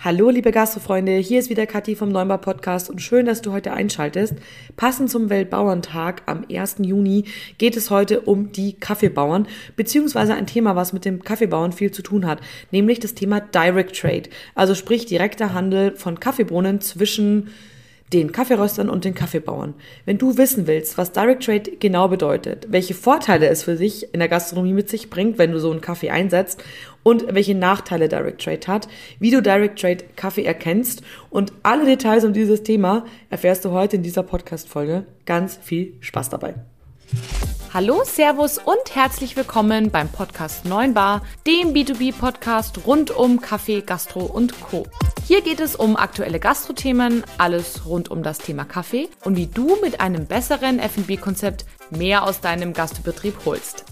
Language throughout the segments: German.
Hallo liebe Gastrofreunde, hier ist wieder Kathi vom Neunbar Podcast und schön, dass du heute einschaltest. Passend zum Weltbauerntag am 1. Juni geht es heute um die Kaffeebauern, beziehungsweise ein Thema, was mit dem Kaffeebauern viel zu tun hat, nämlich das Thema Direct Trade, also sprich direkter Handel von Kaffeebohnen zwischen den Kaffeeröstern und den Kaffeebauern. Wenn du wissen willst, was Direct Trade genau bedeutet, welche Vorteile es für sich in der Gastronomie mit sich bringt, wenn du so einen Kaffee einsetzt und welche Nachteile Direct Trade hat, wie du Direct Trade Kaffee erkennst und alle Details um dieses Thema erfährst du heute in dieser Podcast-Folge. Ganz viel Spaß dabei. Hallo, Servus und herzlich willkommen beim Podcast Neunbar, dem B2B-Podcast rund um Kaffee, Gastro und Co. Hier geht es um aktuelle Gastrothemen, alles rund um das Thema Kaffee und wie du mit einem besseren F&B-Konzept mehr aus deinem Gastbetrieb holst.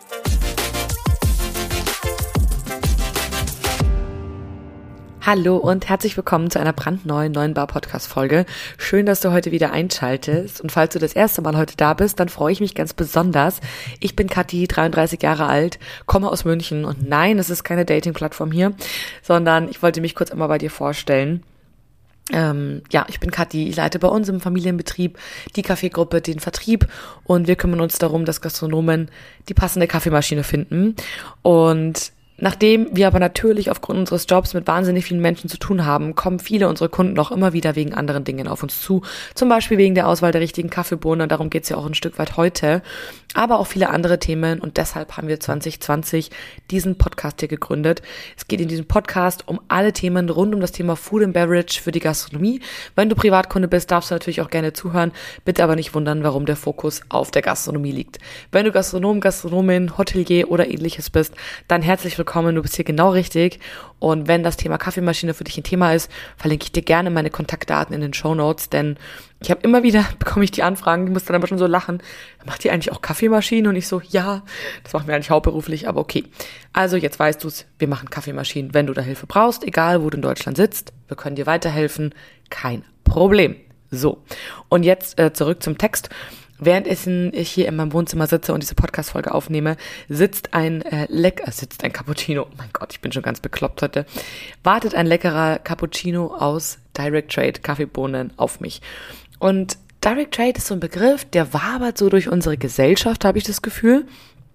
Hallo und herzlich willkommen zu einer brandneuen Neunbar-Podcast-Folge. Schön, dass du heute wieder einschaltest. Und falls du das erste Mal heute da bist, dann freue ich mich ganz besonders. Ich bin Kathi, 33 Jahre alt, komme aus München. Und nein, es ist keine Dating-Plattform hier, sondern ich wollte mich kurz einmal bei dir vorstellen. Ich bin Kathi, ich leite bei uns im Familienbetrieb die Kaffeegruppe, den Vertrieb und wir kümmern uns darum, dass Gastronomen die passende Kaffeemaschine finden. Und nachdem wir aber natürlich aufgrund unseres Jobs mit wahnsinnig vielen Menschen zu tun haben, kommen viele unserer Kunden auch immer wieder wegen anderen Dingen auf uns zu. Zum Beispiel wegen der Auswahl der richtigen Kaffeebohnen, darum geht's ja auch ein Stück weit heute. Aber auch viele andere Themen und deshalb haben wir 2020 diesen Podcast hier gegründet. Es geht in diesem Podcast um alle Themen rund um das Thema Food and Beverage für die Gastronomie. Wenn du Privatkunde bist, darfst du natürlich auch gerne zuhören. Bitte aber nicht wundern, warum der Fokus auf der Gastronomie liegt. Wenn du Gastronom, Gastronomin, Hotelier oder ähnliches bist, dann herzlich willkommen, du bist hier genau richtig. Und wenn das Thema Kaffeemaschine für dich ein Thema ist, verlinke ich dir gerne meine Kontaktdaten in den Shownotes, denn ich habe immer wieder, bekomme ich die Anfragen, ich muss dann aber schon so lachen, macht ihr eigentlich auch Kaffeemaschinen? Und ich so, ja, das machen wir eigentlich hauptberuflich, aber okay. Also jetzt weißt du's, wir machen Kaffeemaschinen, wenn du da Hilfe brauchst, egal wo du in Deutschland sitzt, wir können dir weiterhelfen, kein Problem. So, und jetzt zurück zum Text. Währenddessen ich hier in meinem Wohnzimmer sitze und diese Podcast-Folge aufnehme, sitzt ein Cappuccino. Oh mein Gott, ich bin schon ganz bekloppt heute. Wartet ein leckerer Cappuccino aus Direct Trade Kaffeebohnen auf mich. Und Direct Trade ist so ein Begriff, der wabert so durch unsere Gesellschaft, habe ich das Gefühl.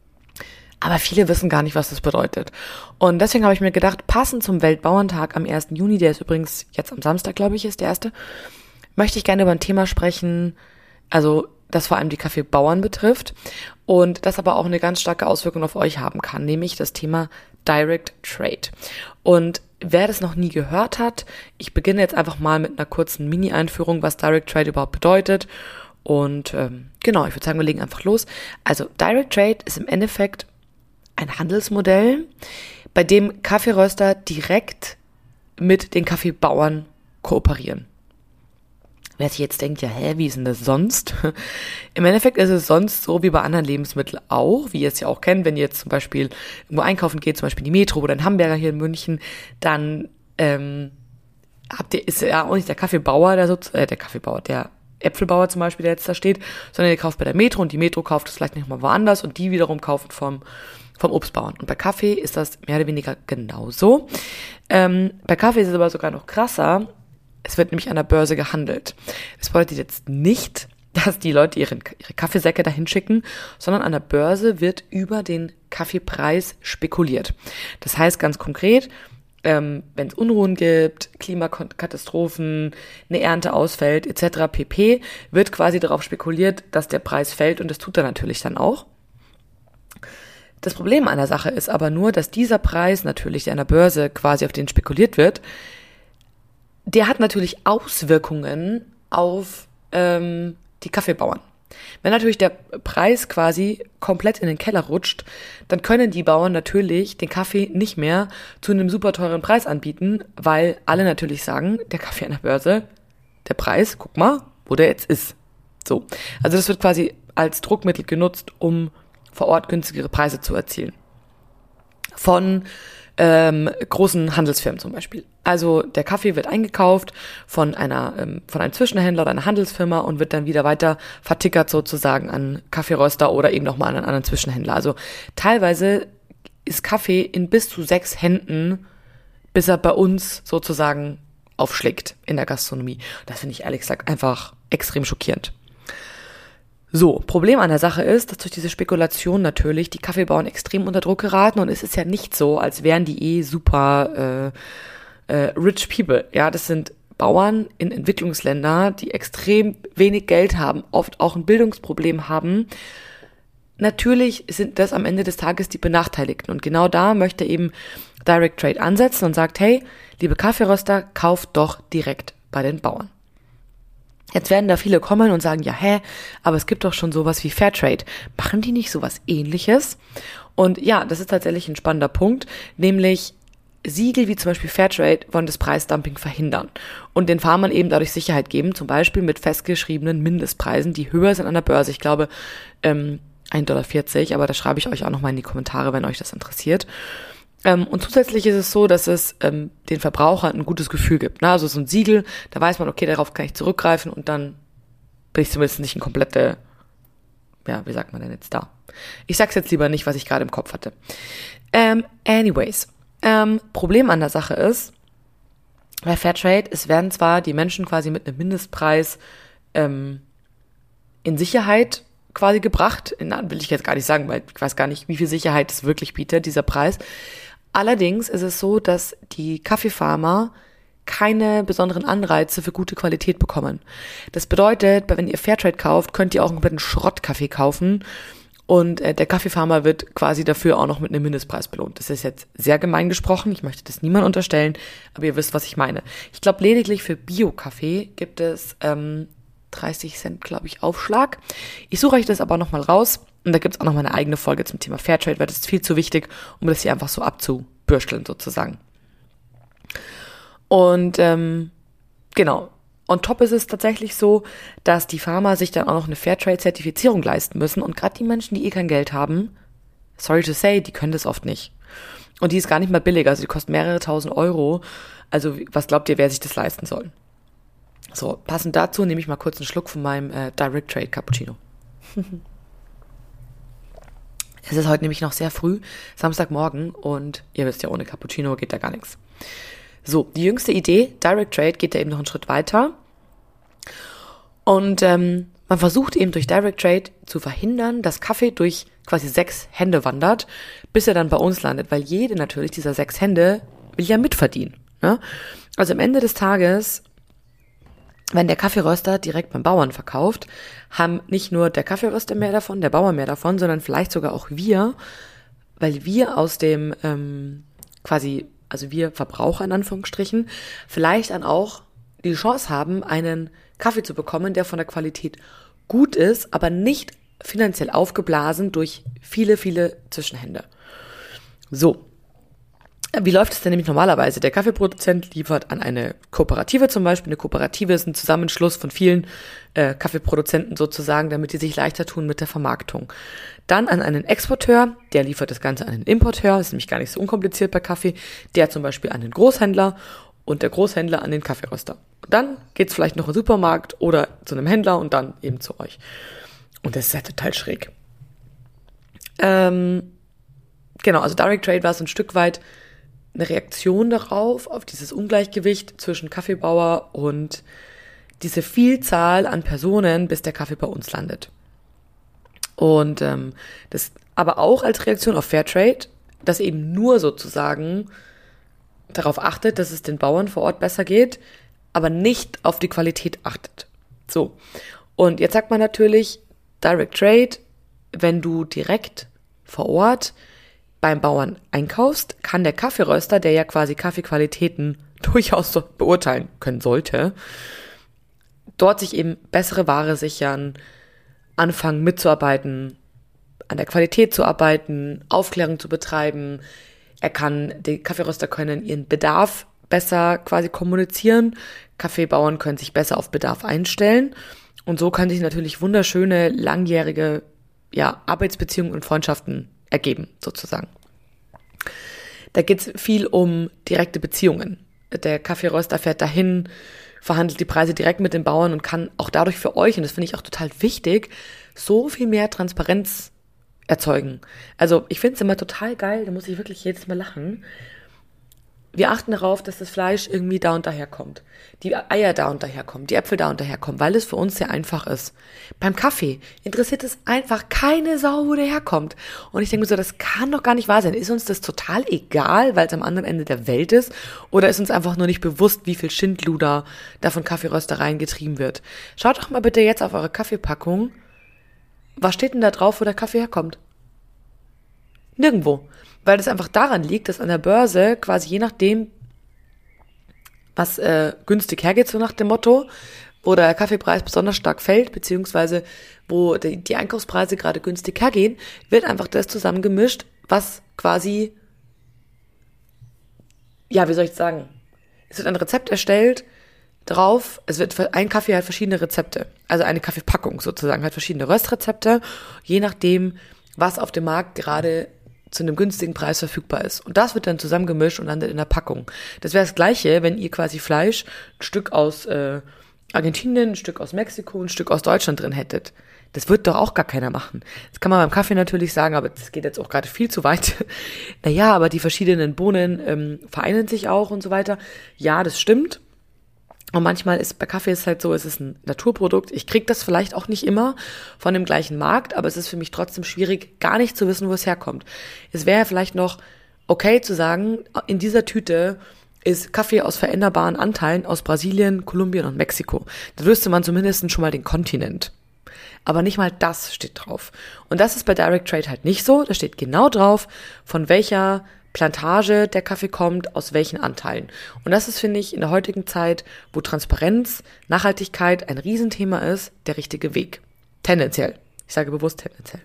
Aber viele wissen gar nicht, was das bedeutet. Und deswegen habe ich mir gedacht, passend zum Weltbauerntag am 1. Juni, der ist übrigens jetzt am Samstag, glaube ich, ist der erste, möchte ich gerne über ein Thema sprechen, also das vor allem die Kaffeebauern betrifft und das aber auch eine ganz starke Auswirkung auf euch haben kann, nämlich das Thema Direct Trade. Und wer das noch nie gehört hat, ich beginne jetzt einfach mal mit einer kurzen Mini-Einführung, was Direct Trade überhaupt bedeutet. Und ich würde sagen, wir legen einfach los. Also Direct Trade ist im Endeffekt ein Handelsmodell, bei dem Kaffeeröster direkt mit den Kaffeebauern kooperieren. Wer sich jetzt denkt, ja, wie ist denn das sonst? Im Endeffekt ist es sonst so wie bei anderen Lebensmitteln auch, wie ihr es ja auch kennt, wenn ihr jetzt zum Beispiel irgendwo einkaufen geht, zum Beispiel in die Metro oder in Hamburger hier in München, dann ist ja auch nicht der Kaffeebauer, der Äpfelbauer zum Beispiel, der jetzt da steht, sondern ihr kauft bei der Metro und die Metro kauft es vielleicht nicht mal woanders und die wiederum kaufen vom Obstbauern. Und bei Kaffee ist das mehr oder weniger genauso. Bei Kaffee ist es aber sogar noch krasser. Es wird nämlich an der Börse gehandelt. Das bedeutet jetzt nicht, dass die Leute ihre Kaffeesäcke dahin schicken, sondern an der Börse wird über den Kaffeepreis spekuliert. Das heißt ganz konkret, wenn es Unruhen gibt, Klimakatastrophen, eine Ernte ausfällt etc. pp., wird quasi darauf spekuliert, dass der Preis fällt und das tut er natürlich dann auch. Das Problem an der Sache ist aber nur, dass dieser Preis natürlich, der an der Börse quasi auf den spekuliert wird, der hat natürlich Auswirkungen auf die Kaffeebauern. Wenn natürlich der Preis quasi komplett in den Keller rutscht, dann können die Bauern natürlich den Kaffee nicht mehr zu einem super teuren Preis anbieten, weil alle natürlich sagen, der Kaffee an der Börse, der Preis, guck mal, wo der jetzt ist. So, also das wird quasi als Druckmittel genutzt, um vor Ort günstigere Preise zu erzielen. Von großen Handelsfirmen zum Beispiel. Also der Kaffee wird eingekauft von einem Zwischenhändler oder einer Handelsfirma und wird dann wieder weiter vertickert sozusagen an Kaffeeröster oder eben nochmal an einen anderen Zwischenhändler. Also teilweise ist Kaffee in bis zu 6 Händen bis er bei uns sozusagen aufschlägt in der Gastronomie. Das finde ich ehrlich gesagt einfach extrem schockierend. So, Problem an der Sache ist, dass durch diese Spekulation natürlich die Kaffeebauern extrem unter Druck geraten und es ist ja nicht so, als wären die super rich people. Ja, das sind Bauern in Entwicklungsländern, die extrem wenig Geld haben, oft auch ein Bildungsproblem haben. Natürlich sind das am Ende des Tages die Benachteiligten und genau da möchte eben Direct Trade ansetzen und sagt, hey, liebe Kaffeeröster, kauft doch direkt bei den Bauern. Jetzt werden da viele kommen und sagen, ja, aber es gibt doch schon sowas wie Fairtrade. Machen die nicht sowas Ähnliches? Und ja, das ist tatsächlich ein spannender Punkt, nämlich Siegel wie zum Beispiel Fairtrade wollen das Preisdumping verhindern und den Farmern eben dadurch Sicherheit geben, zum Beispiel mit festgeschriebenen Mindestpreisen, die höher sind an der Börse. Ich glaube, 1,40 $, aber da schreibe ich euch auch nochmal in die Kommentare, wenn euch das interessiert. Und zusätzlich ist es so, dass es den Verbrauchern ein gutes Gefühl gibt. Also so ein Siegel, da weiß man, okay, darauf kann ich zurückgreifen und dann bin ich zumindest nicht ein komplette, ja, wie sagt man denn jetzt da? Ich sag's jetzt lieber nicht, was ich gerade im Kopf hatte. Problem an der Sache ist, bei Fairtrade, es werden zwar die Menschen quasi mit einem Mindestpreis in Sicherheit quasi gebracht, will ich jetzt gar nicht sagen, weil ich weiß gar nicht, wie viel Sicherheit es wirklich bietet, dieser Preis. Allerdings ist es so, dass die Kaffeefarmer keine besonderen Anreize für gute Qualität bekommen. Das bedeutet, wenn ihr Fairtrade kauft, könnt ihr auch einen Schrottkaffee kaufen und der Kaffeefarmer wird quasi dafür auch noch mit einem Mindestpreis belohnt. Das ist jetzt sehr gemein gesprochen, ich möchte das niemandem unterstellen, aber ihr wisst, was ich meine. Ich glaube, lediglich für Bio-Kaffee gibt es 30 Cent, glaube ich, Aufschlag. Ich suche euch das aber nochmal raus und da gibt es auch noch mal eine eigene Folge zum Thema Fairtrade, weil das ist viel zu wichtig, um das hier einfach so abzubürsteln sozusagen. Und genau, on top ist es tatsächlich so, dass die Farmer sich dann auch noch eine Fairtrade-Zertifizierung leisten müssen und gerade die Menschen, die kein Geld haben, sorry to say, die können das oft nicht. Und die ist gar nicht mal billig, also die kostet mehrere tausend Euro. Also was glaubt ihr, wer sich das leisten soll? So, passend dazu nehme ich mal kurz einen Schluck von meinem Direct Trade Cappuccino. Es ist heute nämlich noch sehr früh, Samstagmorgen und ihr wisst ja, ohne Cappuccino geht da gar nichts. So, die jüngste Idee, Direct Trade, geht da eben noch einen Schritt weiter und man versucht eben durch Direct Trade zu verhindern, dass Kaffee durch quasi 6 Hände wandert, bis er dann bei uns landet, weil jede natürlich dieser 6 Hände will ja mitverdienen. Ne? Also am Ende des Tages, wenn der Kaffeeröster direkt beim Bauern verkauft, haben nicht nur der Kaffeeröster mehr davon, der Bauer mehr davon, sondern vielleicht sogar auch wir, weil wir aus dem also wir Verbraucher in Anführungsstrichen, vielleicht dann auch die Chance haben, einen Kaffee zu bekommen, der von der Qualität gut ist, aber nicht finanziell aufgeblasen durch viele, viele Zwischenhände. So. Wie läuft es denn nämlich normalerweise? Der Kaffeeproduzent liefert an eine Kooperative zum Beispiel. Eine Kooperative ist ein Zusammenschluss von vielen Kaffeeproduzenten sozusagen, damit die sich leichter tun mit der Vermarktung. Dann an einen Exporteur, der liefert das Ganze an einen Importeur, ist nämlich gar nicht so unkompliziert bei Kaffee, der zum Beispiel an den Großhändler und der Großhändler an den Kaffeeröster. Und dann geht's vielleicht noch in den Supermarkt oder zu einem Händler und dann eben zu euch. Und das ist ja total schräg. Genau, also Direct Trade war so ein Stück weit eine Reaktion darauf, auf dieses Ungleichgewicht zwischen Kaffeebauer und diese Vielzahl an Personen, bis der Kaffee bei uns landet. Und das aber auch als Reaktion auf Fairtrade, das eben nur sozusagen darauf achtet, dass es den Bauern vor Ort besser geht, aber nicht auf die Qualität achtet. So. Und jetzt sagt man natürlich, Direct Trade, wenn du direkt vor Ort beim Bauern einkaufst, kann der Kaffeeröster, der ja quasi Kaffeequalitäten durchaus so beurteilen können sollte, dort sich eben bessere Ware sichern, anfangen mitzuarbeiten, an der Qualität zu arbeiten, Aufklärung zu betreiben. Die Kaffeeröster können ihren Bedarf besser quasi kommunizieren. Kaffeebauern können sich besser auf Bedarf einstellen. Und so können sich natürlich wunderschöne, langjährige Arbeitsbeziehungen und Freundschaften ergeben, sozusagen. Da geht es viel um direkte Beziehungen. Der Kaffeeröster fährt dahin, verhandelt die Preise direkt mit den Bauern und kann auch dadurch für euch, und das finde ich auch total wichtig, so viel mehr Transparenz erzeugen. Also ich finde es immer total geil, da muss ich wirklich jedes Mal lachen. wir achten darauf, dass das Fleisch irgendwie da und daher kommt, die Eier da und daher kommen, die Äpfel da und daher kommen, weil es für uns sehr einfach ist. Beim Kaffee interessiert es einfach keine Sau, wo der herkommt. Und ich denke mir so, das kann doch gar nicht wahr sein. Ist uns das total egal, weil es am anderen Ende der Welt ist? Oder ist uns einfach nur nicht bewusst, wie viel Schindluder da von Kaffeeröstereien getrieben wird? Schaut doch mal bitte jetzt auf eure Kaffeepackung. Was steht denn da drauf, wo der Kaffee herkommt? Nirgendwo. Weil das einfach daran liegt, dass an der Börse quasi je nachdem, was günstig hergeht, so nach dem Motto, wo der Kaffeepreis besonders stark fällt, beziehungsweise wo die Einkaufspreise gerade günstig hergehen, wird einfach das zusammengemischt, was quasi, ja, wie soll ich sagen, es wird ein Rezept erstellt, drauf, es wird ein Kaffee hat verschiedene Rezepte, also eine Kaffeepackung sozusagen hat verschiedene Röstrezepte, je nachdem, was auf dem Markt gerade zu einem günstigen Preis verfügbar ist. Und das wird dann zusammengemischt und landet in der Packung. Das wäre das Gleiche, wenn ihr quasi Fleisch, ein Stück aus Argentinien, ein Stück aus Mexiko, ein Stück aus Deutschland drin hättet. Das wird doch auch gar keiner machen. Das kann man beim Kaffee natürlich sagen, aber das geht jetzt auch gerade viel zu weit. Naja, aber die verschiedenen Bohnen vereinen sich auch und so weiter. Ja, das stimmt. Und manchmal ist bei Kaffee ist halt so, es ist ein Naturprodukt. Ich krieg das vielleicht auch nicht immer von dem gleichen Markt, aber es ist für mich trotzdem schwierig, gar nicht zu wissen, wo es herkommt. Es wäre vielleicht noch okay zu sagen, in dieser Tüte ist Kaffee aus veränderbaren Anteilen aus Brasilien, Kolumbien und Mexiko. Da wüsste man zumindest schon mal den Kontinent. Aber nicht mal das steht drauf. Und das ist bei Direct Trade halt nicht so. Da steht genau drauf, von welcher Plantage der Kaffee kommt, aus welchen Anteilen. Und das ist, finde ich, in der heutigen Zeit, wo Transparenz, Nachhaltigkeit ein Riesenthema ist, der richtige Weg. Tendenziell. Ich sage bewusst tendenziell.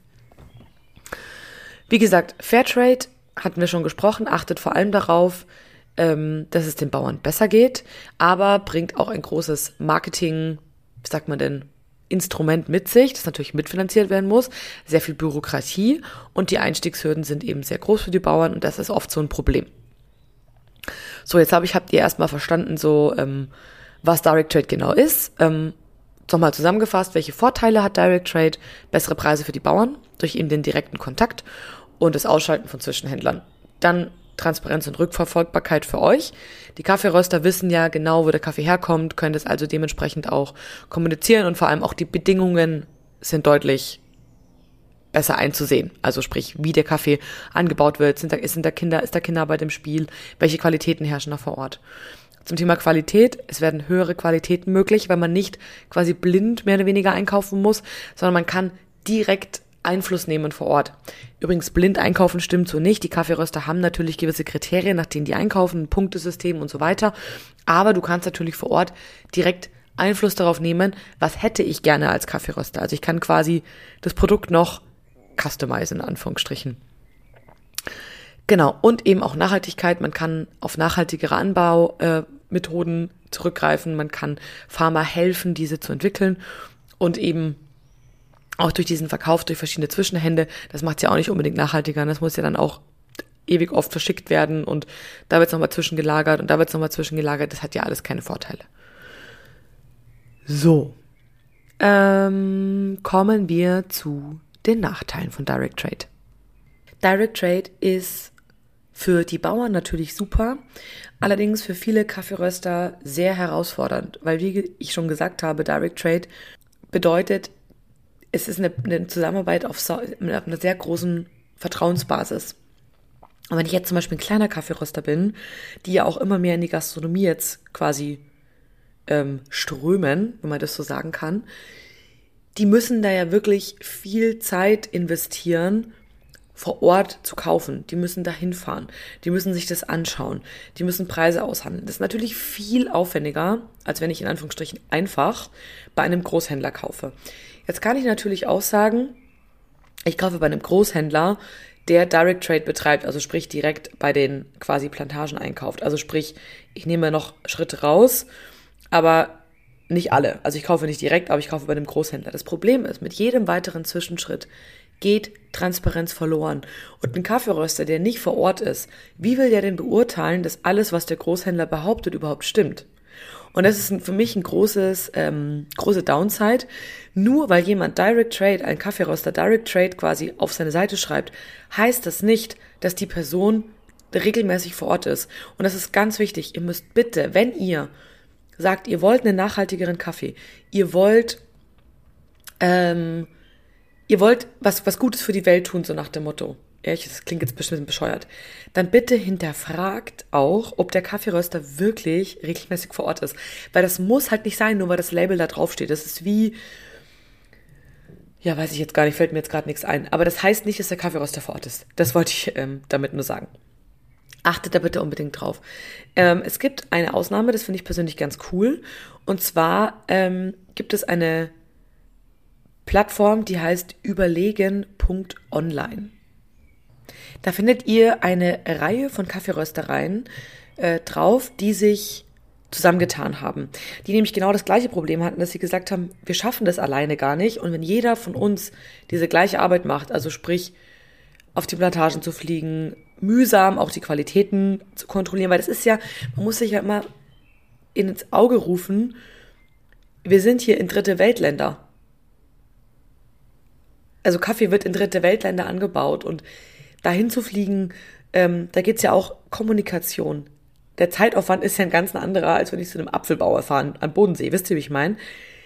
Wie gesagt, Fairtrade hatten wir schon gesprochen, achtet vor allem darauf, dass es den Bauern besser geht, aber bringt auch ein großes Marketing, wie sagt man denn, Instrument mit sich, das natürlich mitfinanziert werden muss, sehr viel Bürokratie und die Einstiegshürden sind eben sehr groß für die Bauern und das ist oft so ein Problem. So, jetzt habt ihr erstmal verstanden, so was Direct Trade genau ist. Nochmal zusammengefasst, welche Vorteile hat Direct Trade? Bessere Preise für die Bauern durch eben den direkten Kontakt und das Ausschalten von Zwischenhändlern. Dann Transparenz und Rückverfolgbarkeit für euch. Die Kaffeeröster wissen ja genau, wo der Kaffee herkommt, können das also dementsprechend auch kommunizieren und vor allem auch die Bedingungen sind deutlich besser einzusehen. Also sprich, wie der Kaffee angebaut wird, ist da Kinderarbeit im Spiel, welche Qualitäten herrschen da vor Ort. Zum Thema Qualität, es werden höhere Qualitäten möglich, weil man nicht quasi blind mehr oder weniger einkaufen muss, sondern man kann direkt Einfluss nehmen vor Ort. Übrigens, blind einkaufen stimmt so nicht. Die Kaffeeröster haben natürlich gewisse Kriterien, nach denen die einkaufen, ein Punktesystem und so weiter. Aber du kannst natürlich vor Ort direkt Einfluss darauf nehmen, was hätte ich gerne als Kaffeeröster. Also ich kann quasi das Produkt noch customizen, in Anführungsstrichen. Genau, und eben auch Nachhaltigkeit. Man kann auf nachhaltigere Anbaumethoden zurückgreifen. Man kann Farmer helfen, diese zu entwickeln und eben auch durch diesen Verkauf, durch verschiedene Zwischenhände, das macht es ja auch nicht unbedingt nachhaltiger. Das muss ja dann auch ewig oft verschickt werden und da wird es nochmal zwischengelagert und da wird es nochmal zwischengelagert. Das hat ja alles keine Vorteile. So, kommen wir zu den Nachteilen von Direct Trade. Direct Trade ist für die Bauern natürlich super, allerdings für viele Kaffeeröster sehr herausfordernd, weil wie ich schon gesagt habe, Direct Trade bedeutet, es ist eine Zusammenarbeit auf einer sehr großen Vertrauensbasis. Und wenn ich jetzt zum Beispiel ein kleiner Kaffeeröster bin, die ja auch immer mehr in die Gastronomie jetzt quasi strömen, wenn man das so sagen kann, die müssen da ja wirklich viel Zeit investieren, vor Ort zu kaufen. Die müssen da hinfahren. Die müssen sich das anschauen. Die müssen Preise aushandeln. Das ist natürlich viel aufwendiger, als wenn ich in Anführungsstrichen einfach bei einem Großhändler kaufe. Jetzt kann ich natürlich auch sagen, ich kaufe bei einem Großhändler, der Direct Trade betreibt, also sprich direkt bei den quasi Plantagen einkauft. Also sprich, ich nehme noch Schritte raus, aber nicht alle. Also ich kaufe nicht direkt, aber ich kaufe bei einem Großhändler. Das Problem ist, mit jedem weiteren Zwischenschritt geht Transparenz verloren. Und ein Kaffeeröster, der nicht vor Ort ist, wie will der denn beurteilen, dass alles, was der Großhändler behauptet, überhaupt stimmt? Und das ist für mich ein große Downside. Nur weil jemand Direct Trade, ein Kaffeeröster Direct Trade quasi auf seine Seite schreibt, heißt das nicht, dass die Person regelmäßig vor Ort ist. Und das ist ganz wichtig. Ihr müsst bitte, wenn ihr sagt, ihr wollt einen nachhaltigeren Kaffee, ihr wollt was Gutes für die Welt tun, so nach dem Motto. Das klingt jetzt bestimmt bescheuert. Dann bitte hinterfragt auch, ob der Kaffeeröster wirklich regelmäßig vor Ort ist. Weil das muss halt nicht sein, nur weil das Label da draufsteht. Das ist wie, ja, weiß ich jetzt gar nicht, fällt mir jetzt gerade nichts ein. Aber das heißt nicht, dass der Kaffeeröster vor Ort ist. Das wollte ich damit nur sagen. Achtet da bitte unbedingt drauf. Es gibt eine Ausnahme, das finde ich persönlich ganz cool. Und zwar gibt es eine Plattform, die heißt überlegen.online. Da findet ihr eine Reihe von Kaffeeröstereien drauf, die sich zusammengetan haben. Die nämlich genau das gleiche Problem hatten, dass sie gesagt haben, wir schaffen das alleine gar nicht. Und wenn jeder von uns diese gleiche Arbeit macht, also sprich auf die Plantagen zu fliegen, mühsam auch die Qualitäten zu kontrollieren, weil das ist ja, man muss sich ja immer ins Auge rufen, wir sind hier in dritte Weltländer. Also Kaffee wird in dritte Weltländer angebaut und dahin zu fliegen, da geht's ja auch Kommunikation. Der Zeitaufwand ist ja ein ganz anderer, als wenn ich zu einem Apfelbauer fahre an Bodensee. Wisst ihr, wie ich meine?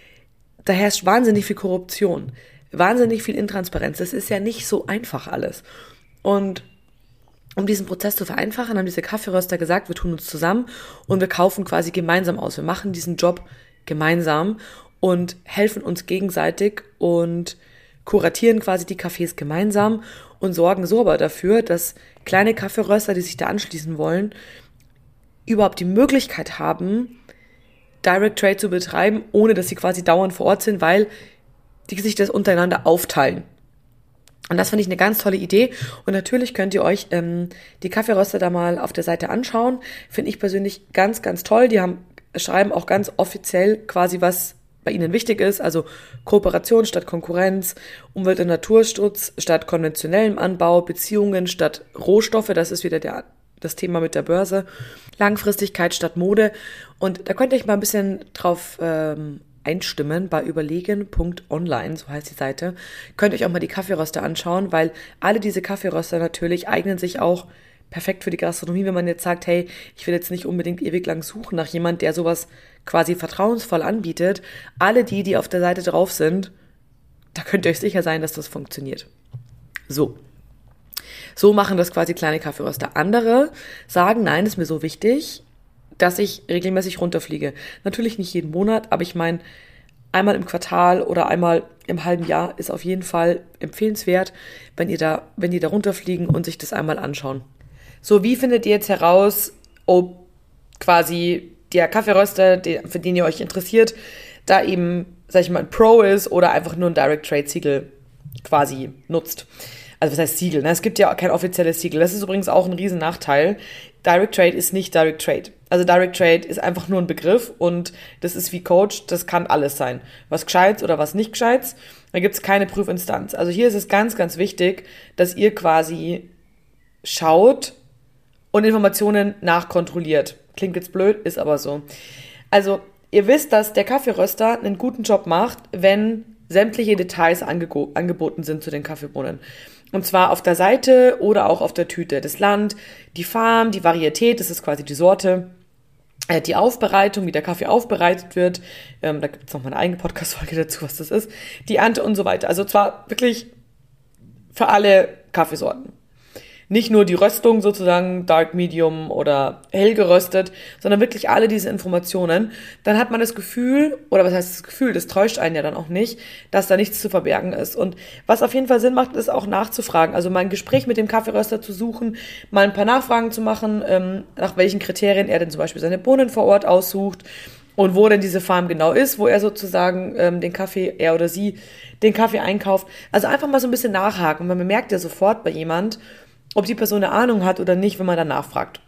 Da herrscht wahnsinnig viel Korruption, wahnsinnig viel Intransparenz. Das ist ja nicht so einfach alles. Und um diesen Prozess zu vereinfachen, haben diese Kaffeeröster gesagt, wir tun uns zusammen und wir kaufen quasi gemeinsam aus. Wir machen diesen Job gemeinsam und helfen uns gegenseitig und kuratieren quasi die Cafés gemeinsam und sorgen so aber dafür, dass kleine Kaffeeröster, die sich da anschließen wollen, überhaupt die Möglichkeit haben, Direct Trade zu betreiben, ohne dass sie quasi dauernd vor Ort sind, weil die sich das untereinander aufteilen. Und das finde ich eine ganz tolle Idee. Und natürlich könnt ihr euch die Kaffeeröster da mal auf der Seite anschauen. Finde ich persönlich ganz, ganz toll. Die schreiben auch ganz offiziell quasi, was bei ihnen wichtig ist. Also Kooperation statt Konkurrenz, Umwelt- und Naturschutz statt konventionellem Anbau, Beziehungen statt Rohstoffe. Das ist wieder das Thema mit der Börse. Langfristigkeit statt Mode. Und da könnt ihr euch mal ein bisschen drauf einstimmen bei überlegen.online, so heißt die Seite. Könnt ihr euch auch mal die Kaffeeröster anschauen, weil alle diese Kaffeeröster natürlich eignen sich auch perfekt für die Gastronomie, wenn man jetzt sagt, hey, ich will jetzt nicht unbedingt ewig lang suchen nach jemand, der sowas quasi vertrauensvoll anbietet. Alle die auf der Seite drauf sind, da könnt ihr euch sicher sein, dass das funktioniert. So machen das quasi kleine Kaffeeröster. Andere sagen, nein, ist mir so wichtig, dass ich regelmäßig runterfliege. Natürlich nicht jeden Monat, aber ich meine, einmal im Quartal oder einmal im halben Jahr ist auf jeden Fall empfehlenswert, wenn die da runterfliegen und sich das einmal anschauen. So, wie findet ihr jetzt heraus, ob quasi der Kaffeeröster, für den ihr euch interessiert, da eben, sag ich mal, ein Pro ist oder einfach nur ein Direct Trade Siegel quasi nutzt? Also was heißt Siegel? Ne? Es gibt ja kein offizielles Siegel. Das ist übrigens auch ein riesen Nachteil. Direct Trade ist nicht Direct Trade. Also Direct Trade ist einfach nur ein Begriff und das ist wie Coach, das kann alles sein. Was Gescheites oder was nicht Gescheites. Da gibt es keine Prüfinstanz. Also hier ist es ganz, ganz wichtig, dass ihr quasi schaut und Informationen nachkontrolliert. Klingt jetzt blöd, ist aber so. Also ihr wisst, dass der Kaffeeröster einen guten Job macht, wenn sämtliche Details angeboten sind zu den Kaffeebohnen. Und zwar auf der Seite oder auch auf der Tüte. Das Land, die Farm, die Varietät, das ist quasi die Sorte, die Aufbereitung, wie der Kaffee aufbereitet wird. Da gibt es nochmal eine eigene Podcast-Folge dazu, was das ist. Die Ernte und so weiter. Also zwar wirklich für alle Kaffeesorten. Nicht nur die Röstung sozusagen, Dark, Medium oder hell geröstet, sondern wirklich alle diese Informationen. Dann hat man das Gefühl, oder was heißt das Gefühl, das täuscht einen ja dann auch nicht, dass da nichts zu verbergen ist. Und was auf jeden Fall Sinn macht, ist auch nachzufragen. Also mal ein Gespräch mit dem Kaffeeröster zu suchen, mal ein paar Nachfragen zu machen, nach welchen Kriterien er denn zum Beispiel seine Bohnen vor Ort aussucht und wo denn diese Farm genau ist, wo er sozusagen er oder sie den Kaffee einkauft. Also einfach mal so ein bisschen nachhaken. Man merkt ja sofort bei jemand, ob die Person eine Ahnung hat oder nicht, wenn man dann nachfragt.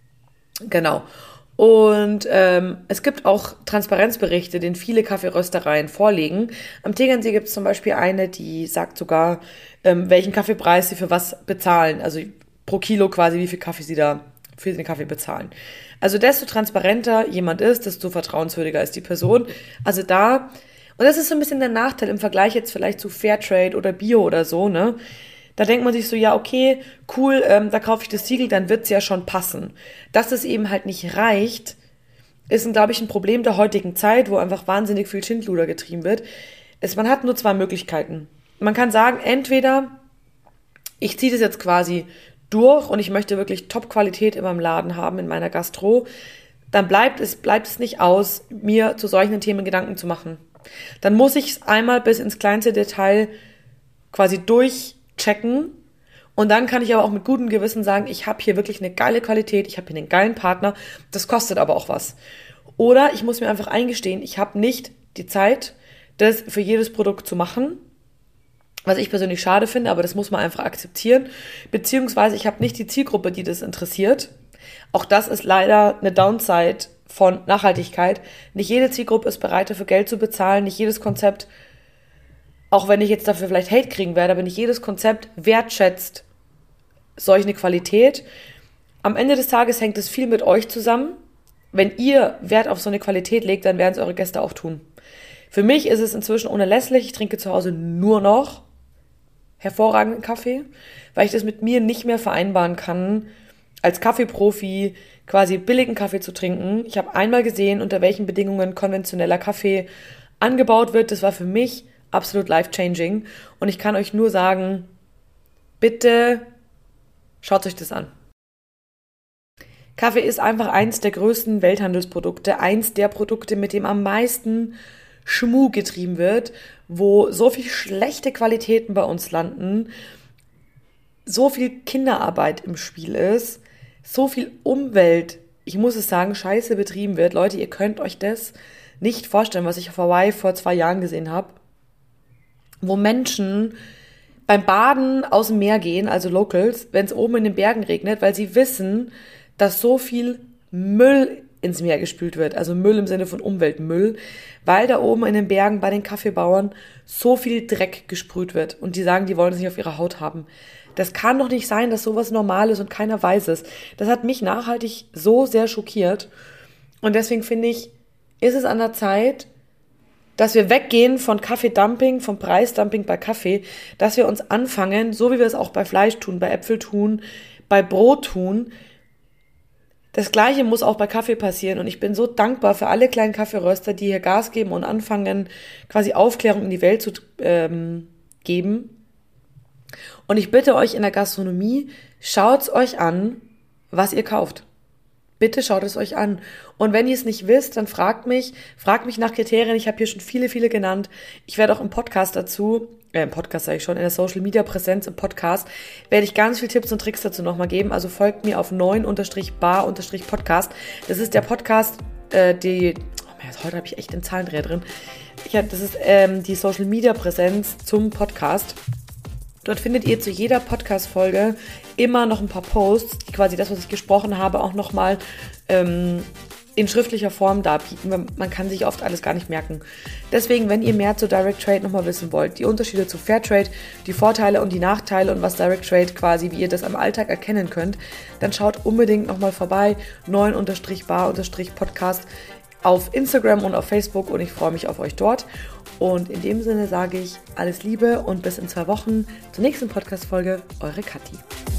Genau. Und es gibt auch Transparenzberichte, den viele Kaffeeröstereien vorlegen. Am Tegernsee gibt es zum Beispiel eine, die sagt sogar, welchen Kaffeepreis sie für was bezahlen. Also pro Kilo quasi, wie viel Kaffee sie da für den Kaffee bezahlen. Also desto transparenter jemand ist, desto vertrauenswürdiger ist die Person. Also und das ist so ein bisschen der Nachteil im Vergleich jetzt vielleicht zu Fairtrade oder Bio oder so, ne? Da denkt man sich so, ja okay, cool, da kaufe ich das Siegel, dann wird's ja schon passen. Dass es eben halt nicht reicht, ist, glaube ich, ein Problem der heutigen Zeit, wo einfach wahnsinnig viel Schindluder getrieben wird. Man hat nur 2 Möglichkeiten. Man kann sagen, entweder ich ziehe das jetzt quasi durch und ich möchte wirklich Top-Qualität in meinem Laden haben, in meiner Gastro, dann bleibt es nicht aus, mir zu solchen Themen Gedanken zu machen. Dann muss ich es einmal bis ins kleinste Detail quasi durchchecken und dann kann ich aber auch mit gutem Gewissen sagen, ich habe hier wirklich eine geile Qualität, ich habe hier einen geilen Partner, das kostet aber auch was. Oder ich muss mir einfach eingestehen, ich habe nicht die Zeit, das für jedes Produkt zu machen, was ich persönlich schade finde, aber das muss man einfach akzeptieren, beziehungsweise ich habe nicht die Zielgruppe, die das interessiert. Auch das ist leider eine Downside von Nachhaltigkeit. Nicht jede Zielgruppe ist bereit, dafür Geld zu bezahlen, nicht jedes Konzept, auch wenn ich jetzt dafür vielleicht Hate kriegen werde, aber nicht jedes Konzept wertschätzt solch eine Qualität. Am Ende des Tages hängt es viel mit euch zusammen. Wenn ihr Wert auf so eine Qualität legt, dann werden es eure Gäste auch tun. Für mich ist es inzwischen unerlässlich. Ich trinke zu Hause nur noch hervorragenden Kaffee, weil ich das mit mir nicht mehr vereinbaren kann, als Kaffeeprofi quasi billigen Kaffee zu trinken. Ich habe einmal gesehen, unter welchen Bedingungen konventioneller Kaffee angebaut wird. Das war für mich absolut life-changing. Und ich kann euch nur sagen, bitte schaut euch das an. Kaffee ist einfach eins der größten Welthandelsprodukte, eins der Produkte, mit dem am meisten Schmuh getrieben wird, wo so viel schlechte Qualitäten bei uns landen, so viel Kinderarbeit im Spiel ist, so viel Umwelt, ich muss es sagen, scheiße betrieben wird. Leute, ihr könnt euch das nicht vorstellen, was ich auf Hawaii vor 2 Jahren gesehen habe, wo Menschen beim Baden aus dem Meer gehen, also Locals, wenn es oben in den Bergen regnet, weil sie wissen, dass so viel Müll ins Meer gespült wird, also Müll im Sinne von Umweltmüll, weil da oben in den Bergen bei den Kaffeebauern so viel Dreck gesprüht wird und die sagen, die wollen es nicht auf ihrer Haut haben. Das kann doch nicht sein, dass sowas normal ist und keiner weiß es. Das hat mich nachhaltig so sehr schockiert und deswegen finde ich, ist es an der Zeit, dass wir weggehen von Kaffeedumping, vom Preisdumping bei Kaffee, dass wir uns anfangen, so wie wir es auch bei Fleisch tun, bei Äpfel tun, bei Brot tun. Das Gleiche muss auch bei Kaffee passieren und ich bin so dankbar für alle kleinen Kaffeeröster, die hier Gas geben und anfangen, quasi Aufklärung in die Welt zu geben. Und ich bitte euch in der Gastronomie, schaut's euch an, was ihr kauft. Bitte schaut es euch an. Und wenn ihr es nicht wisst, dann fragt mich nach Kriterien. Ich habe hier schon viele, viele genannt. Ich werde auch im Podcast dazu, in der Social Media Präsenz im Podcast, werde ich ganz viele Tipps und Tricks dazu nochmal geben. Also folgt mir auf 9-bar-podcast. Das ist der Podcast, heute habe ich echt den Zahlendreher drin. Das ist die Social Media Präsenz zum Podcast. Dort findet ihr zu jeder Podcast-Folge immer noch ein paar Posts, die quasi das, was ich gesprochen habe, auch nochmal in schriftlicher Form darbieten. Man kann sich oft alles gar nicht merken. Deswegen, wenn ihr mehr zu Direct Trade nochmal wissen wollt, die Unterschiede zu Fairtrade, die Vorteile und die Nachteile und was Direct Trade quasi, wie ihr das am Alltag erkennen könnt, dann schaut unbedingt nochmal vorbei, 9-bar-podcast auf Instagram und auf Facebook und ich freue mich auf euch dort. Und in dem Sinne sage ich alles Liebe und bis in 2 Wochen zur nächsten Podcast-Folge. Eure Kathi.